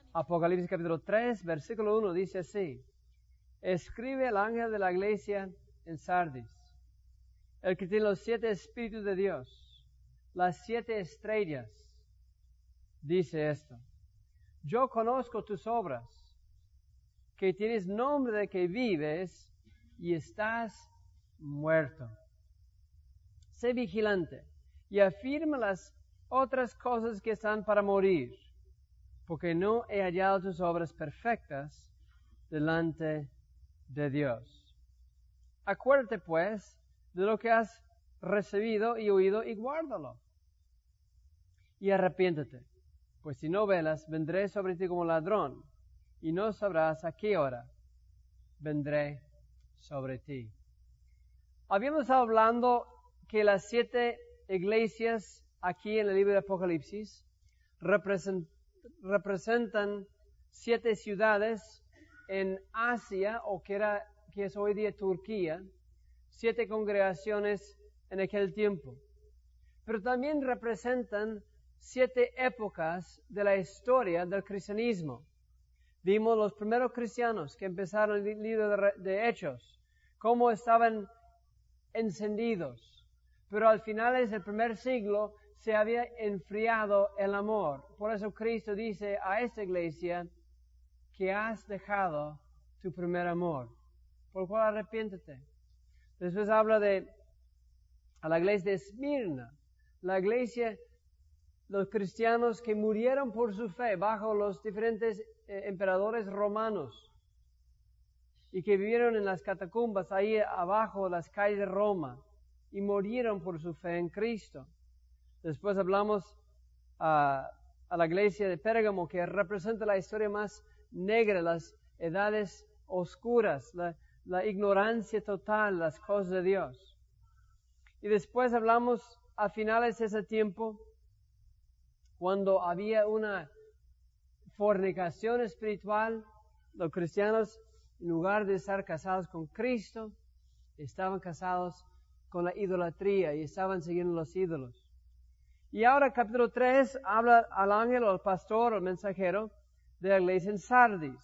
Apocalipsis capítulo 3, versículo 1 dice así: escribe el ángel de la iglesia en Sardis, el que tiene los 7 espíritus de Dios, las 7 estrellas, dice esto: yo conozco tus obras, que tienes nombre de que vives y estás muerto. Sé vigilante y afirma las otras cosas que están para morir, porque no he hallado tus obras perfectas delante de Dios. Acuérdate pues de lo que has recibido y oído y guárdalo. Y arrepiéntete, pues si no velas, vendré sobre ti como ladrón, y no sabrás a qué hora vendré sobre ti. Habíamos estado hablando que las 7 iglesias aquí en el libro de Apocalipsis representan 7 ciudades en Asia, o que es hoy día Turquía, 7 congregaciones en aquel tiempo. Pero también representan 7 épocas de la historia del cristianismo. Vimos los primeros cristianos que empezaron el libro de Hechos, cómo estaban encendidos. Pero al final del primer siglo se había enfriado el amor. Por eso Cristo dice a esta iglesia que has dejado tu primer amor, por lo cual arrepiéntete. Después habla a la iglesia de Esmirna, la iglesia, los cristianos que murieron por su fe bajo los diferentes emperadores romanos y que vivieron en las catacumbas ahí abajo de las calles de Roma y murieron por su fe en Cristo. Después hablamos a la iglesia de Pérgamo, que representa la historia más negra, las edades oscuras, la ignorancia total, las cosas de Dios. Y después hablamos a finales de ese tiempo, cuando había una fornicación espiritual, los cristianos, en lugar de estar casados con Cristo, estaban casados con la idolatría y estaban siguiendo los ídolos. Y ahora capítulo 3 habla al ángel, al pastor, al mensajero de la iglesia en Sardis.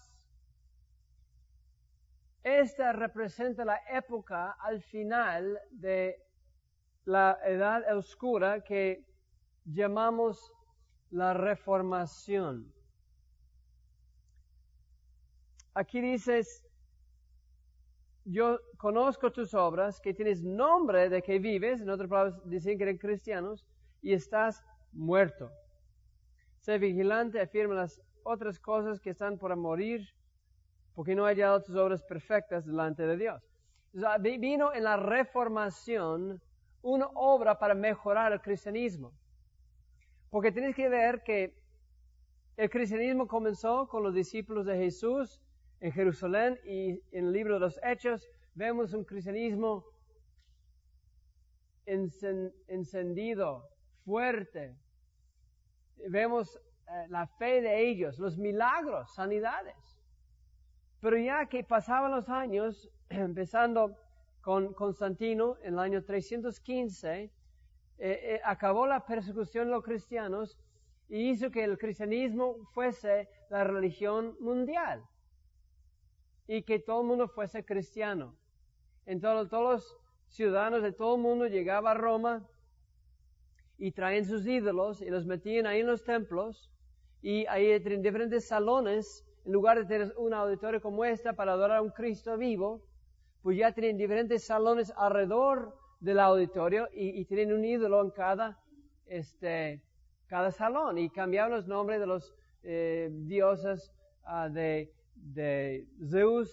Esta representa la época al final de la edad oscura que llamamos la Reformación. Aquí dices: yo conozco tus obras, que tienes nombre de que vives, en otras palabras dicen que eres cristianos, y estás muerto. Sé vigilante, afirma las otras cosas que están por morir, porque no he hallado tus obras perfectas delante de Dios. Entonces, vino en la Reformación una obra para mejorar el cristianismo. Porque tienes que ver que el cristianismo comenzó con los discípulos de Jesús en Jerusalén, y en el libro de los Hechos vemos un cristianismo encendido, fuerte. Vemos la fe de ellos, los milagros, sanidades. Pero ya que pasaban los años, empezando con Constantino en el año 315, acabó la persecución de los cristianos y hizo que el cristianismo fuese la religión mundial y que todo el mundo fuese cristiano. Entonces todos los ciudadanos de todo el mundo llegaban a Roma y traían sus ídolos y los metían ahí en los templos, y ahí tenían diferentes salones. En lugar de tener un auditorio como esta para adorar a un Cristo vivo, pues ya tenían diferentes salones alrededor del auditorio y tienen un ídolo en cada salón, y cambiaban los nombres de los dioses de Zeus,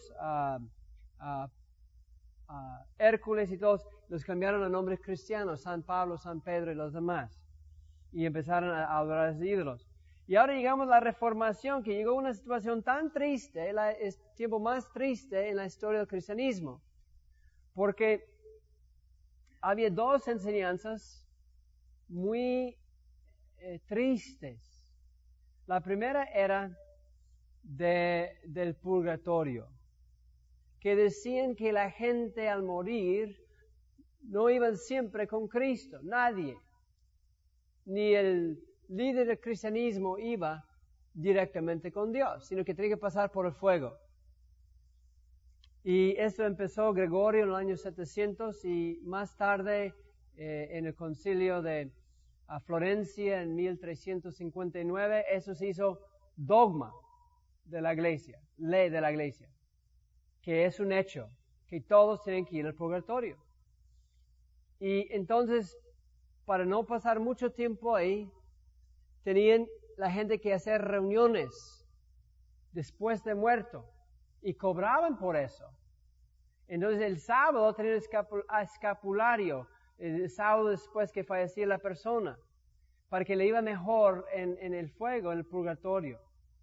Hércules y todos, los cambiaron a nombres cristianos, San Pablo, San Pedro y los demás, y empezaron a adorar a esos ídolos. Y ahora llegamos a la Reformación, que llegó a una situación tan triste, el tiempo más triste en la historia del cristianismo, porque había 2 enseñanzas muy tristes. La primera era del purgatorio, que decían que la gente al morir no iban siempre con Cristo, nadie, ni el líder del cristianismo iba directamente con Dios, sino que tenían que pasar por el fuego. Y esto empezó Gregorio en el año 700 y más tarde en el concilio de Florencia en 1359, eso se hizo dogma de la iglesia, ley de la iglesia, que es un hecho, que todos tienen que ir al purgatorio. Y entonces, para no pasar mucho tiempo ahí, tenían la gente que hacer reuniones después de muerto y cobraban por eso. Entonces el sábado tenían escapulario, el sábado después que fallecía la persona, para que le iba mejor en el fuego, en el purgatorio.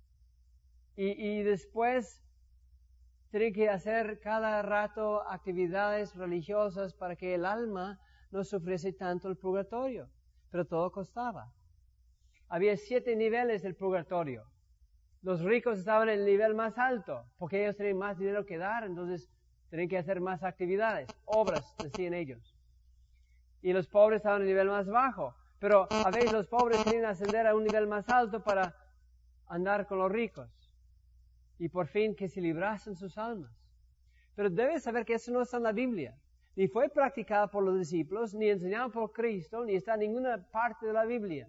Y después tenían que hacer cada rato actividades religiosas para que el alma no sufriese tanto el purgatorio, pero todo costaba. Había 7 niveles del purgatorio. Los ricos estaban en el nivel más alto, porque ellos tenían más dinero que dar, entonces tenían que hacer más actividades, obras, decían ellos. Y los pobres estaban en el nivel más bajo, pero a veces los pobres tenían que ascender a un nivel más alto para andar con los ricos. Y por fin que se librasen sus almas. Pero debes saber que eso no está en la Biblia. Ni fue practicado por los discípulos, ni enseñado por Cristo, ni está en ninguna parte de la Biblia.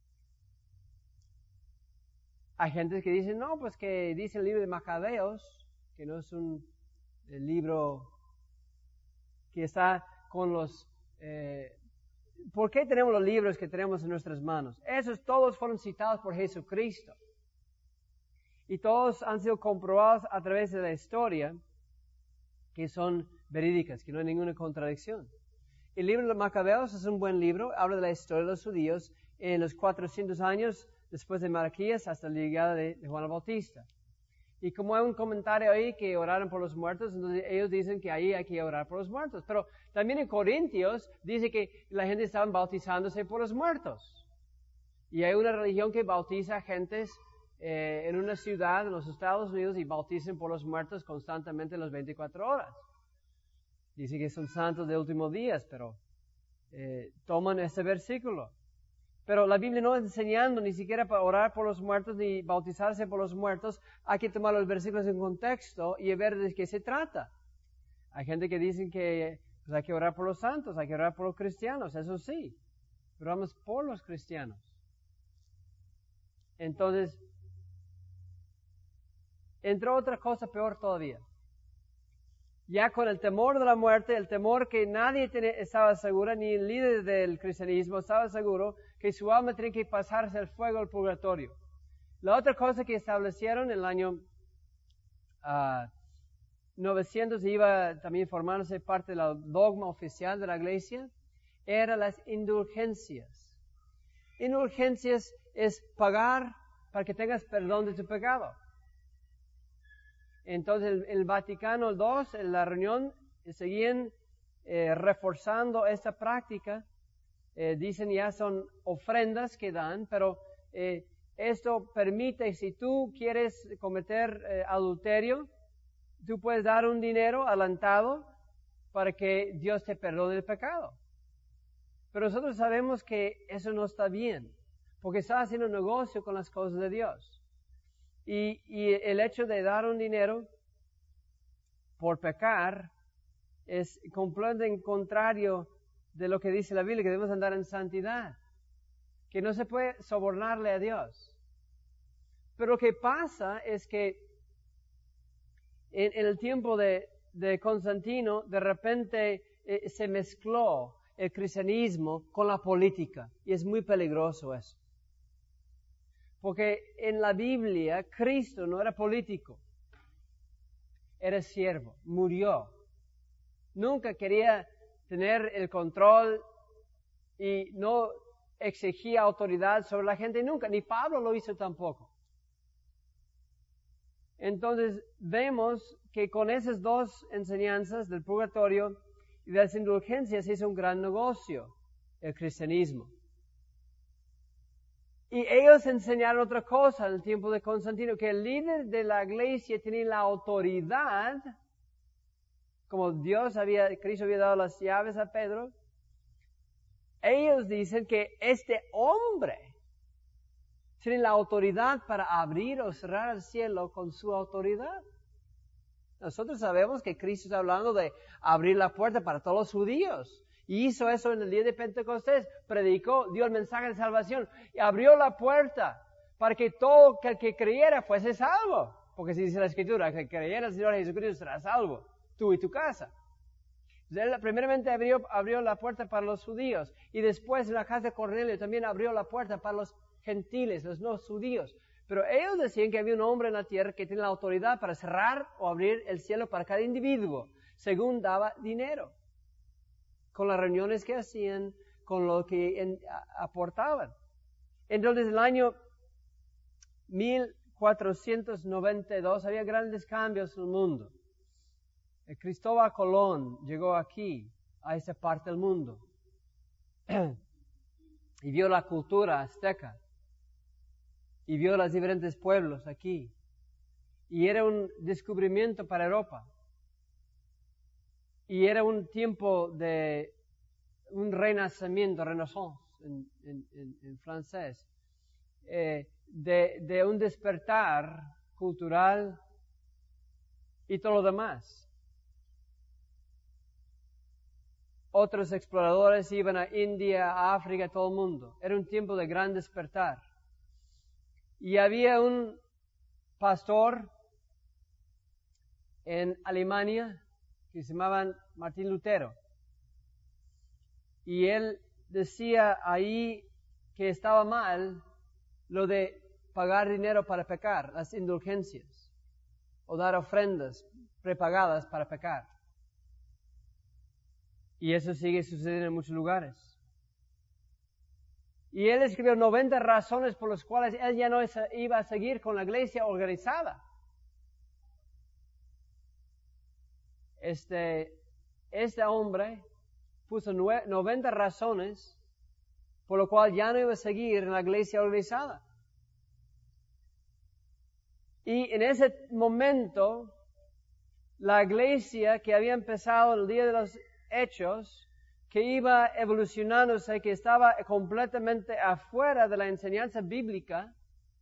Hay gente que dice, no, pues que dice el libro de Macabeos, que no es un libro que está con los... ¿Por qué tenemos los libros que tenemos en nuestras manos? Esos todos fueron citados por Jesucristo. Y todos han sido comprobados a través de la historia, que son verídicas, que no hay ninguna contradicción. El libro de Macabeos es un buen libro, habla de la historia de los judíos en los 400 años después de Malaquías hasta la llegada de Juan el Bautista. Y como hay un comentario ahí que oraron por los muertos, entonces ellos dicen que ahí hay que orar por los muertos. Pero también en Corintios dice que la gente estaba bautizándose por los muertos. Y hay una religión que bautiza gentes en una ciudad en los Estados Unidos y bauticen por los muertos constantemente las 24 horas. Dice que son santos de últimos días, pero toman ese versículo. Pero la Biblia no está enseñando ni siquiera para orar por los muertos ni bautizarse por los muertos. Hay que tomar los versículos en contexto y ver de qué se trata. Hay gente que dice que pues, hay que orar por los santos, hay que orar por los cristianos, eso sí. Pero vamos por los cristianos. Entonces, entró otra cosa peor todavía. Ya con el temor de la muerte, el temor que nadie estaba seguro, ni el líder del cristianismo estaba seguro, que su alma tenía que pasarse al fuego del purgatorio. La otra cosa que establecieron en el año 900, iba también formándose parte del dogma oficial de la iglesia, eran las indulgencias. Indulgencias es pagar para que tengas perdón de tu pecado. Entonces el Vaticano II, en la reunión, seguían reforzando esta práctica. Dicen ya son ofrendas que dan, pero esto permite, si tú quieres cometer adulterio, tú puedes dar un dinero adelantado para que Dios te perdone el pecado. Pero nosotros sabemos que eso no está bien, porque estás haciendo negocio con las cosas de Dios. Y el hecho de dar un dinero por pecar es completamente contrario de lo que dice la Biblia, que debemos andar en santidad, que no se puede sobornarle a Dios. Pero lo que pasa es que en el tiempo de Constantino, de repente se mezcló el cristianismo con la política, y es muy peligroso eso. Porque en la Biblia, Cristo no era político, era siervo, murió. Nunca quería tener el control y no exigía autoridad sobre la gente nunca, ni Pablo lo hizo tampoco. Entonces vemos que con esas dos enseñanzas del purgatorio y de las indulgencias se hizo un gran negocio, el cristianismo. Y ellos enseñaron otra cosa en el tiempo de Constantino, que el líder de la iglesia tenía la autoridad, como Cristo había dado las llaves a Pedro. Ellos dicen que este hombre Tienen la autoridad para abrir o cerrar el cielo con su autoridad. Nosotros sabemos que Cristo está hablando de abrir la puerta para todos los judíos. Y hizo eso en el día de Pentecostés. Predicó, dio el mensaje de salvación y abrió la puerta para que todo el que creyera fuese salvo. Porque si dice la Escritura, que creyera en el Señor Jesucristo será salvo, tú y tu casa. Entonces, él primeramente abrió la puerta para los judíos. Y después en la casa de Cornelio también abrió la puerta para los gentiles, los no judíos. Pero ellos decían que había un hombre en la tierra que tiene la autoridad para cerrar o abrir el cielo para cada individuo, según daba dinero, con las reuniones que hacían, con lo que aportaban. Entonces, en el año 1492 había grandes cambios en el mundo. Cristóbal Colón llegó aquí, a esa parte del mundo, y vio la cultura azteca. Y vio los diferentes pueblos aquí. Y era un descubrimiento para Europa. Y era un tiempo de un renacimiento, renaissance en francés, de un despertar cultural y todo lo demás. Otros exploradores iban a India, a África, a todo el mundo. Era un tiempo de gran despertar. Y había un pastor en Alemania que se llamaba Martín Lutero. Y él decía ahí que estaba mal lo de pagar dinero para pecar, las indulgencias, o dar ofrendas prepagadas para pecar. Y eso sigue sucediendo en muchos lugares. Y él escribió 90 razones por las cuales él ya no iba a seguir con la iglesia organizada. Este hombre puso 90 razones por lo cual ya no iba a seguir en la iglesia organizada. Y en ese momento, la iglesia que había empezado el día de los Hechos, que iba evolucionándose, que estaba completamente afuera de la enseñanza bíblica,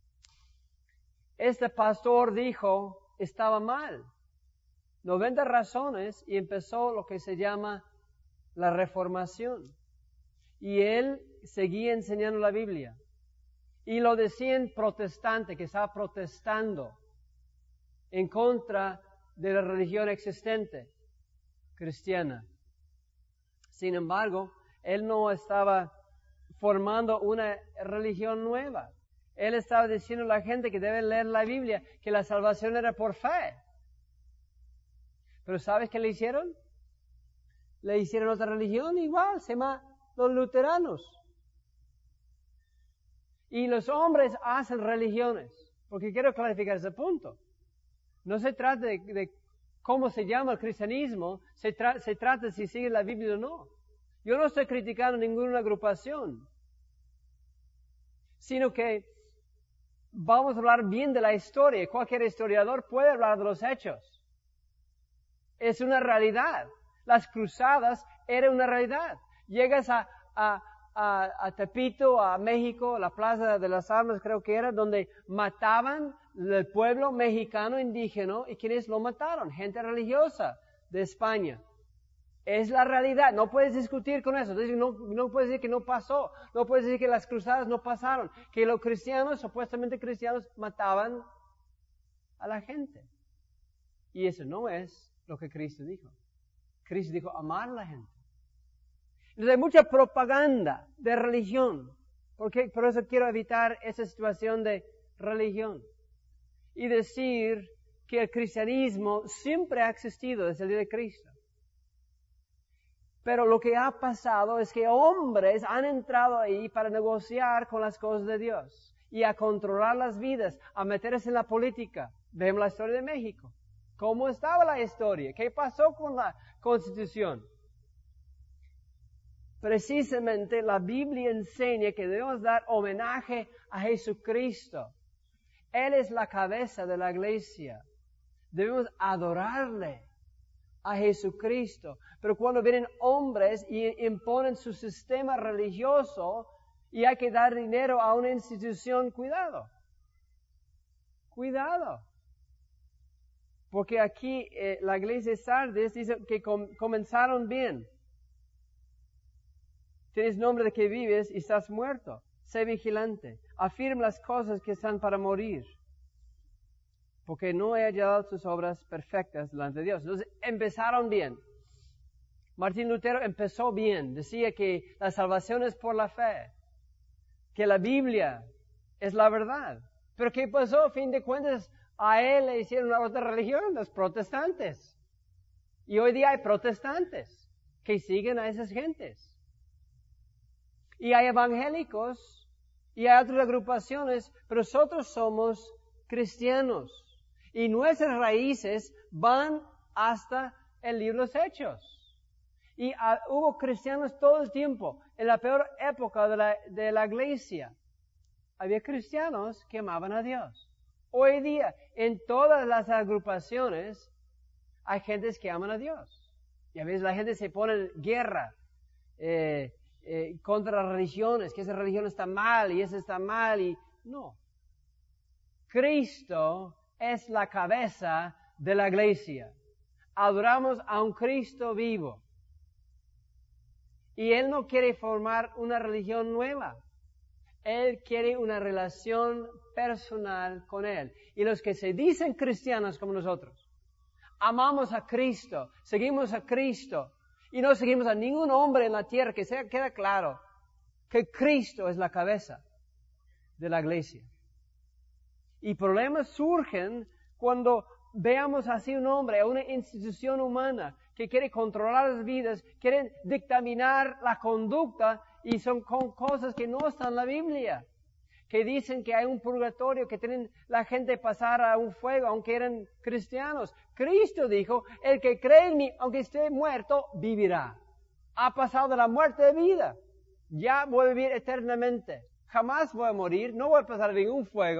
este pastor dijo, estaba mal. 90 razones y empezó lo que se llama la Reformación. Y él seguía enseñando la Biblia. Y lo decían protestante, que estaba protestando en contra de la religión existente cristiana. Sin embargo, él no estaba formando una religión nueva. Él estaba diciendo a la gente que debe leer la Biblia, que la salvación era por fe. Pero ¿sabes qué le hicieron? Le hicieron otra religión igual, se llama los luteranos. Y los hombres hacen religiones, porque quiero clarificar ese punto. No se trata de cómo se llama el cristianismo, se trata de si sigue la Biblia o no. Yo no estoy criticando ninguna agrupación, sino que vamos a hablar bien de la historia. Cualquier historiador puede hablar de los hechos. Es una realidad. Las cruzadas eran una realidad. Llegas a Tepito, a México, la Plaza de las Armas creo que era, donde mataban el pueblo mexicano indígena. ¿Y quiénes lo mataron? Gente religiosa de España. Es la realidad. No puedes discutir con eso. No puedes decir que no pasó. No puedes decir que las cruzadas no pasaron. Que los cristianos, supuestamente cristianos, mataban a la gente. Y eso no es lo que Cristo dijo. Cristo dijo amar a la gente. Entonces hay mucha propaganda de religión. Porque por eso quiero evitar esa situación de religión. Y decir que el cristianismo siempre ha existido desde el día de Cristo. Pero lo que ha pasado es que hombres han entrado ahí para negociar con las cosas de Dios y a controlar las vidas, a meterse en la política. Vemos la historia de México. ¿Cómo estaba la historia? ¿Qué pasó con la Constitución? Precisamente la Biblia enseña que debemos dar homenaje a Jesucristo. Él es la cabeza de la iglesia. Debemos adorarle a Jesucristo. Pero cuando vienen hombres y imponen su sistema religioso y hay que dar dinero a una institución, cuidado. Cuidado. Porque aquí la iglesia de Sardis dice que comenzaron bien. Tienes nombre de que vives y estás muerto. Sé vigilante. Afirma las cosas que están para morir. Porque no he hallado tus obras perfectas delante de Dios. Entonces, empezaron bien. Martín Lutero empezó bien. Decía que la salvación es por la fe. Que la Biblia es la verdad. Pero ¿qué pasó? A fin de cuentas, a él le hicieron una otra religión, los protestantes. Y hoy día hay protestantes que siguen a esas gentes. Y hay evangélicos y hay otras agrupaciones, pero nosotros somos cristianos. Y nuestras raíces van hasta el libro de los Hechos. Y hubo cristianos todo el tiempo. En la peor época de la iglesia, había cristianos que amaban a Dios. Hoy día, en todas las agrupaciones, hay gentes que aman a Dios. Y a veces la gente se pone en guerra contra las religiones, que esa religión está mal y esa está mal. Y no. Cristo es la cabeza de la iglesia. Adoramos a un Cristo vivo. Y Él no quiere formar una religión nueva. Él quiere una relación personal con Él. Y los que se dicen cristianos como nosotros, amamos a Cristo, seguimos a Cristo, y no seguimos a ningún hombre en la tierra, que queda claro que Cristo es la cabeza de la iglesia. Y problemas surgen cuando veamos así un hombre, una institución humana que quiere controlar las vidas, quieren dictaminar la conducta y son cosas que no están en la Biblia. Que dicen que hay un purgatorio, que tienen la gente pasar a un fuego, aunque eran cristianos. Cristo dijo, el que cree en mí, aunque esté muerto, vivirá. Ha pasado de la muerte de vida. Ya voy a vivir eternamente. Jamás voy a morir, no voy a pasar ningún fuego.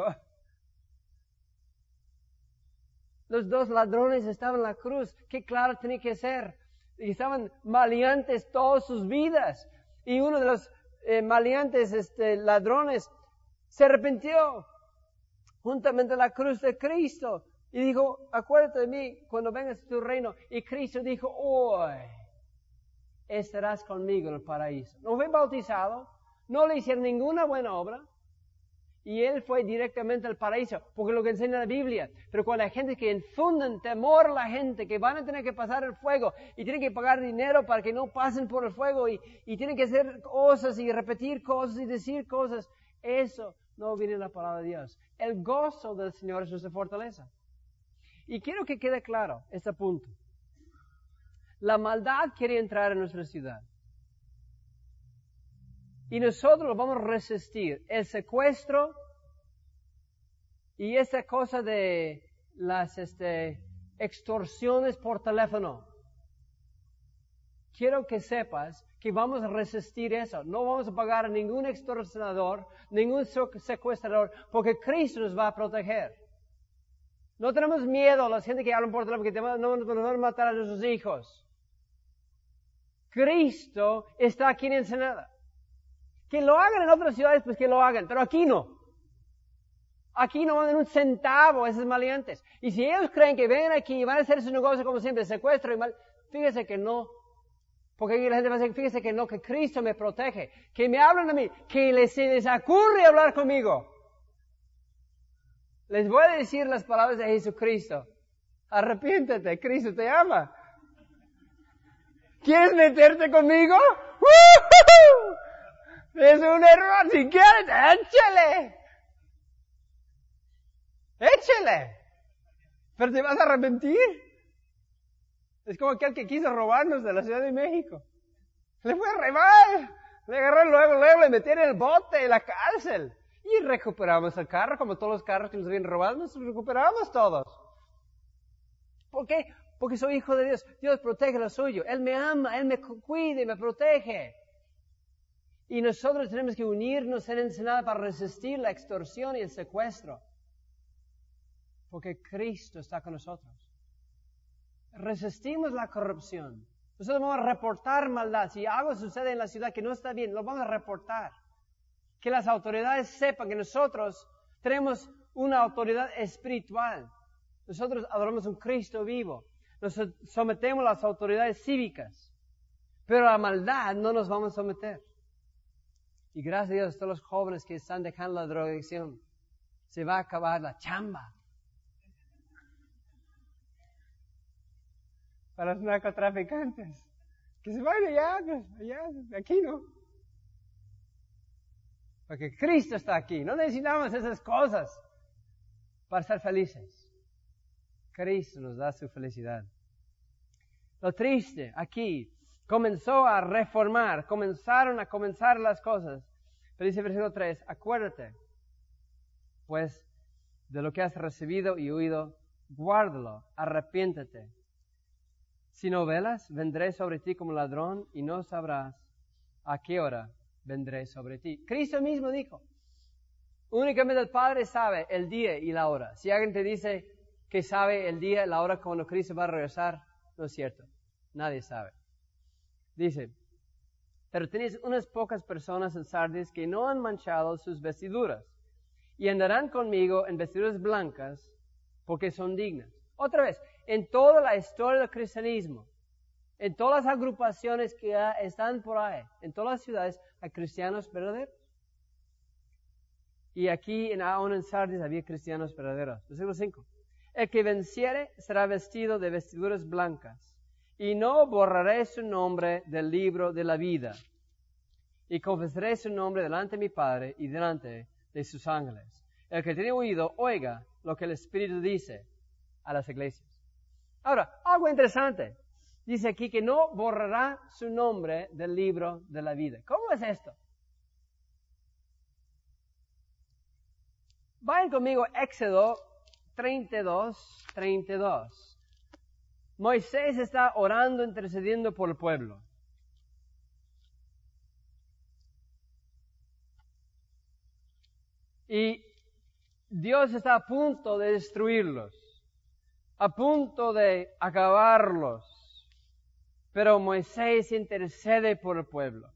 Los dos ladrones estaban en la cruz. Qué claro tenía que ser. Y estaban maleantes todas sus vidas. Y uno de los maleantes, ladrones, se arrepintió juntamente a la cruz de Cristo. Y dijo, acuérdate de mí cuando vengas a tu reino. Y Cristo dijo, hoy estarás conmigo en el paraíso. No fue bautizado. No le hicieron ninguna buena obra. Y él fue directamente al paraíso, porque es lo que enseña la Biblia. Pero cuando hay gente que infunden temor a la gente, que van a tener que pasar el fuego, y tienen que pagar dinero para que no pasen por el fuego, y tienen que hacer cosas, y repetir cosas, y decir cosas, eso no viene en la palabra de Dios. El gozo del Señor es nuestra fortaleza. Y quiero que quede claro este punto. La maldad quiere entrar en nuestra ciudad. Y nosotros lo vamos a resistir. El secuestro y esa cosa de las extorsiones por teléfono. Quiero que sepas que vamos a resistir eso. No vamos a pagar a ningún extorsionador, ningún secuestrador, porque Cristo nos va a proteger. No tenemos miedo a la gente que hablan por teléfono, que no nos van a matar a nuestros hijos. Cristo está aquí en Ensenada. Que lo hagan en otras ciudades, pues que lo hagan, pero aquí no. Aquí no van en un centavo esos maleantes. Y si ellos creen que ven aquí y van a hacer su negocio como siempre, secuestro y mal, fíjese que no. Porque aquí la gente va a decir, fíjese que no, que Cristo me protege. Que me hablan a mí, que se les ocurre hablar conmigo. Les voy a decir las palabras de Jesucristo. Arrepiéntete, Cristo te ama. ¿Quieres meterte conmigo? ¡Woo! Es un error, si quieres, échale. Échale. Pero te vas a arrepentir. Es como aquel que quiso robarnos de la Ciudad de México. Le fue a robar. Le agarró luego, le metieron en el bote, en la cárcel. Y recuperamos el carro, como todos los carros que nos habían robado, nos recuperamos todos. ¿Por qué? Porque soy hijo de Dios. Dios protege lo suyo. Él me ama, Él me cuida y me protege. Y nosotros tenemos que unirnos en Ensenada para resistir la extorsión y el secuestro. Porque Cristo está con nosotros. Resistimos la corrupción. Nosotros vamos a reportar maldad. Si algo sucede en la ciudad que no está bien, lo vamos a reportar. que las autoridades sepan que nosotros tenemos una autoridad espiritual. Nosotros adoramos a un Cristo vivo. Nos sometemos a las autoridades cívicas. Pero a la maldad no nos vamos a someter. Y gracias a Dios, todos los jóvenes que están dejando la drogadicción, se va a acabar la chamba. Para los narcotraficantes, que se vayan allá, aquí no. Porque Cristo está aquí. No necesitamos esas cosas para ser felices. Cristo nos da su felicidad. Lo triste aquí, comenzaron a comenzar las cosas. Pero dice versículo 3, acuérdate, pues, de lo que has recibido y oído, guárdalo, arrepiéntete. Si no velas, vendré sobre ti como ladrón y no sabrás a qué hora vendré sobre ti. Cristo mismo dijo, únicamente el Padre sabe el día y la hora. Si alguien te dice que sabe el día y la hora cuando Cristo va a regresar, no es cierto. Nadie sabe. Dice, pero tenéis unas pocas personas en Sardis que no han manchado sus vestiduras y andarán conmigo en vestiduras blancas porque son dignas. Otra vez, en toda la historia del cristianismo, en todas las agrupaciones que están por ahí, en todas las ciudades, hay cristianos verdaderos. Y aquí aún en Sardis había cristianos verdaderos. Versículo 5. El que venciere será vestido de vestiduras blancas, y no borraré su nombre del libro de la vida, y confesaré su nombre delante de mi Padre y delante de sus ángeles. El que tiene oído, oiga lo que el Espíritu dice a las iglesias. Ahora, algo interesante. Dice aquí que no borrará su nombre del libro de la vida. ¿Cómo es esto? Vayan conmigo a Éxodo 32. Moisés está orando, intercediendo por el pueblo. Y Dios está a punto de destruirlos, a punto de acabarlos. Pero Moisés intercede por el pueblo.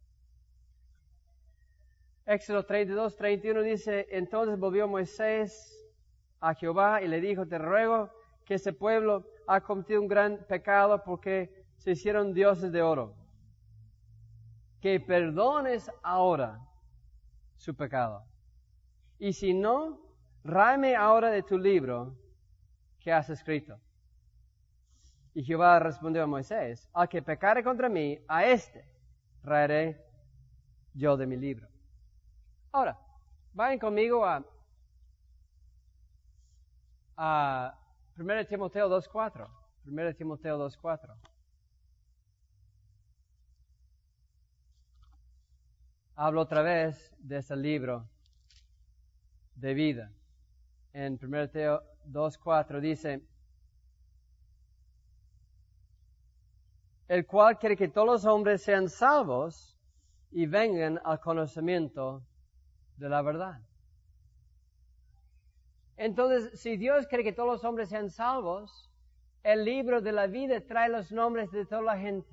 Éxodo 32:31 dice, entonces volvió Moisés a Jehová y le dijo, te ruego que ese pueblo ha cometido un gran pecado porque se hicieron dioses de oro. Que perdones ahora su pecado. Y si no, ráeme ahora de tu libro que has escrito. Y Jehová respondió a Moisés, al que pecare contra mí, a este raeré yo de mi libro. Ahora, vayan conmigo a 1 Timoteo 2:4. 1 Timoteo 2:4. Hablo otra vez de ese libro de vida. En 1 Timoteo 2:4 dice, el cual quiere que todos los hombres sean salvos y vengan al conocimiento de la verdad. Entonces, si Dios quiere que todos los hombres sean salvos, el libro de la vida trae los nombres de toda la gente.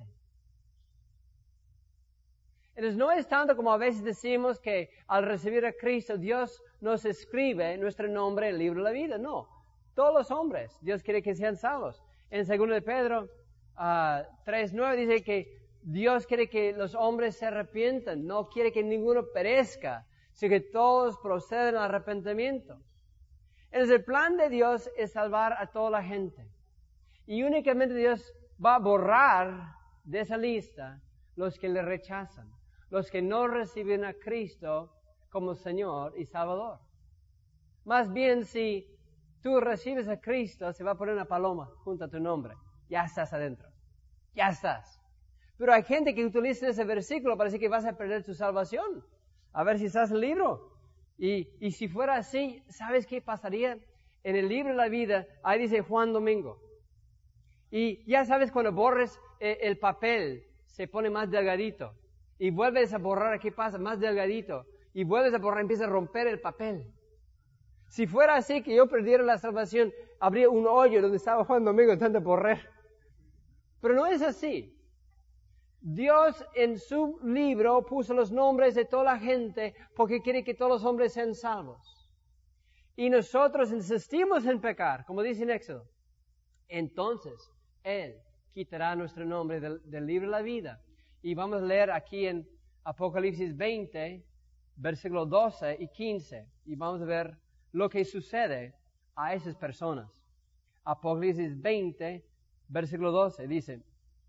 Entonces, no es tanto como a veces decimos que al recibir a Cristo, Dios nos escribe nuestro nombre en el libro de la vida. No, todos los hombres, Dios quiere que sean salvos. En 2 de Pedro 3:9 dice que Dios quiere que los hombres se arrepientan, no quiere que ninguno perezca, sino que todos procedan al arrepentimiento. Entonces el plan de Dios es salvar a toda la gente. Y únicamente Dios va a borrar de esa lista los que le rechazan, los que no reciben a Cristo como Señor y Salvador. Más bien, si tú recibes a Cristo, se va a poner una paloma junto a tu nombre. Ya estás adentro. Ya estás. Pero hay gente que utiliza ese versículo para decir que vas a perder tu salvación. A ver si estás en el libro. Y si fuera así, ¿sabes qué pasaría? En el libro de la vida, ahí dice Juan Domingo. Y ya sabes, cuando borres el papel, se pone más delgadito. Y vuelves a borrar, ¿qué pasa? Más delgadito. Y vuelves a borrar, empieza a romper el papel. Si fuera así que yo perdiera la salvación, habría un hoyo donde estaba Juan Domingo tanto borrar. Pero no es así. Dios en su libro puso los nombres de toda la gente porque quiere que todos los hombres sean salvos. Y nosotros insistimos en pecar, como dice en Éxodo. Entonces, Él quitará nuestro nombre del libro de la vida. Y vamos a leer aquí en Apocalipsis 20, versículos 12 y 15. Y vamos a ver lo que sucede a esas personas. Apocalipsis 20, versículo 12, dice: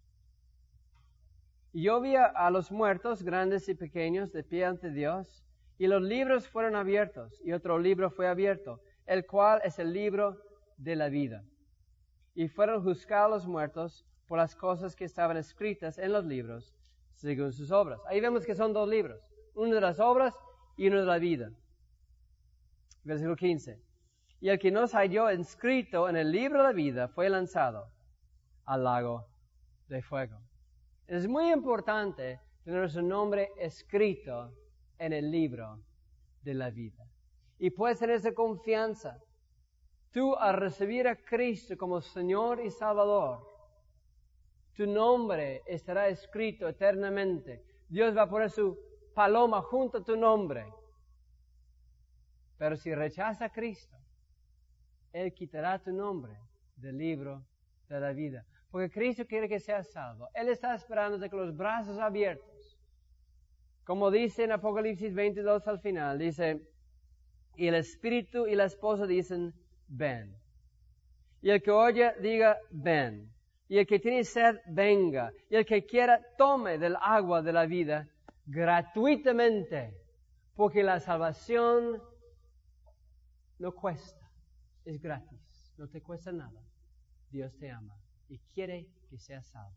Y yo vi a los muertos, grandes y pequeños, de pie ante Dios, y los libros fueron abiertos, y otro libro fue abierto, el cual es el libro de la vida. Y fueron juzgados los muertos por las cosas que estaban escritas en los libros, según sus obras. Ahí vemos que son dos libros, uno de las obras y uno de la vida. Versículo 15. Y el que no se halló inscrito en el libro de la vida fue lanzado al lago de fuego. Es muy importante tener su nombre escrito en el libro de la vida. Y puedes tener esa confianza. Tú, al recibir a Cristo como Señor y Salvador, tu nombre estará escrito eternamente. Dios va a poner su paloma junto a tu nombre. Pero si rechaza a Cristo, Él quitará tu nombre del libro de la vida. Porque Cristo quiere que seas salvo. Él está esperándote con los brazos abiertos. Como dice en Apocalipsis 22 al final, dice: y el Espíritu y la esposa dicen, ven. Y el que oye, diga, ven. Y el que tiene sed, venga. Y el que quiera, tome del agua de la vida gratuitamente. Porque la salvación no cuesta, es gratis, no te cuesta nada. Dios te ama y quiere que seas salvo.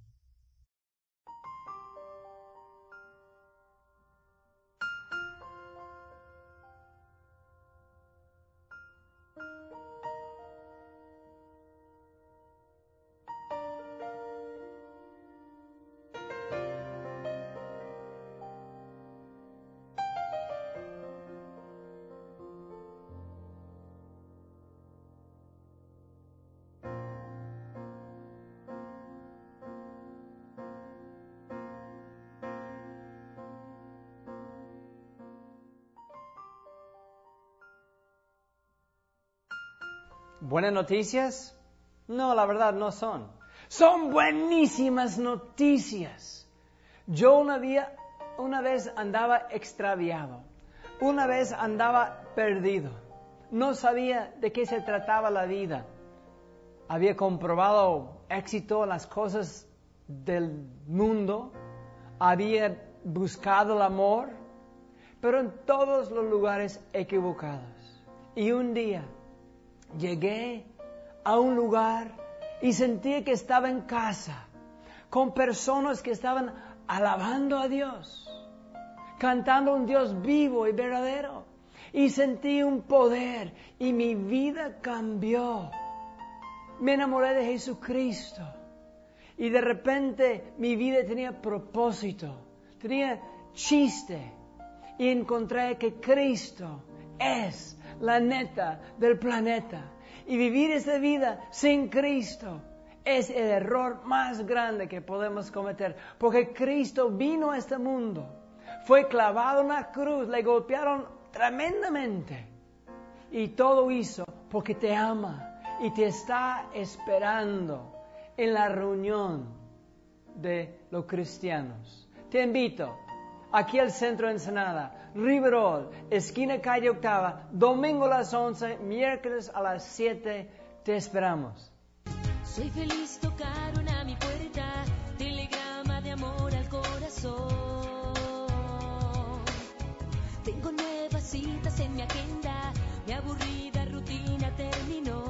¿Buenas noticias? No, la verdad no son. Son buenísimas noticias. Yo una vez andaba extraviado. Una vez andaba perdido. No sabía de qué se trataba la vida. Había comprobado éxito en las cosas del mundo. Había buscado el amor, pero en todos los lugares equivocados. Y un día llegué a un lugar y sentí que estaba en casa, con personas que estaban alabando a Dios, cantando a un Dios vivo y verdadero. Y sentí un poder y mi vida cambió. Me enamoré de Jesucristo. Y de repente mi vida tenía propósito, tenía chiste. Y encontré que Cristo es la neta del planeta. Y vivir esta vida sin Cristo es el error más grande que podemos cometer. Porque Cristo vino a este mundo, fue clavado en la cruz, le golpearon tremendamente. Y todo hizo porque te ama y te está esperando en la reunión de los cristianos. Te invito aquí al centro de Ensenada, Riverol, esquina calle Octava, domingo a las 11, miércoles a las 7, te esperamos. Soy feliz, tocaron a mi puerta, telegrama de amor al corazón. Tengo nuevas citas en mi agenda, mi aburrida rutina terminó.